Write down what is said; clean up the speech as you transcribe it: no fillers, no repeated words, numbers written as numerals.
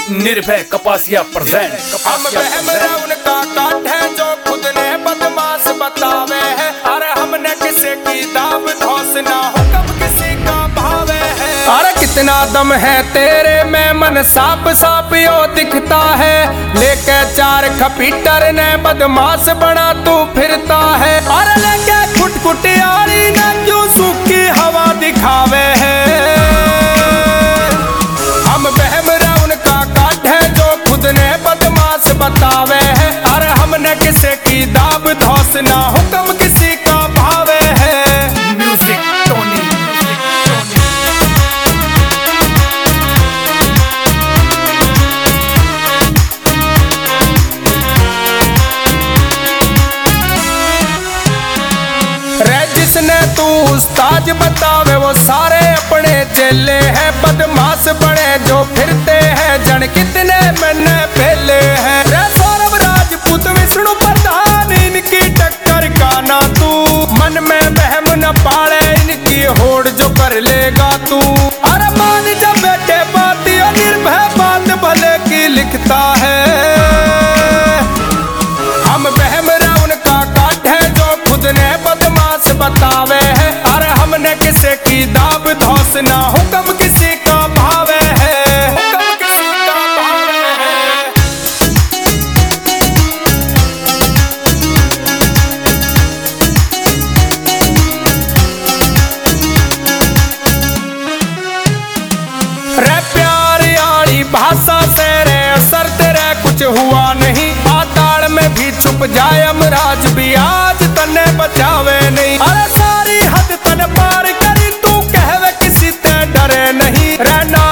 निर्भय कपासिया प्रेजेंट। हम बहम उनका काट है जो खुद ने बदमाश बतावे है। अरे हमने किसी की दाव धौस ना हो कब किसी का भावे है। अरे कितना दम है तेरे में मन साफ साफ यो दिखता है। लेके चार खपीटर ने बदमाश बना तू फिरता है। अरे लेके कुटकुटियारी ने क्यों सूखी हवा दिखावे है। हम बहम उनका काट है जो खुद ने बदमाश बतावे है। अरे हमने किसी की दाब धौस ना हुक्म किसी का भावे है। Music Tony. रे जिसने तू उस्ताद बतावे वो सारे अपने चेले हैं। बदमाश बड़े जो फिरते हैं जन कितने मैंने पहले हैं। रे सौरभ राजपूत विष्णु प्रधान इनकी टक्कर का ना तू। मन में बहम न पाले इनकी होड़ जो कर लेगा तू। अरे मान जब बेटे बाती और निर्भय बात भले की लिखता है। हम बहम उनका काट है जो खुद ने बदमाश बतावे है। अरे हमने किसी की दाब धौस ना हुक्म किसी का भावे है। हुक्म किसी का भावे है। रे प्यारी आड़ी भाषा से रे असर तेरे कुछ हुआ नहीं। पाताल में भी छुप जाए अमराज भी आज तने बचावे नहीं। अरे सारी हद तन पार करी तू कहवे किसी ते डरे नहीं। रहना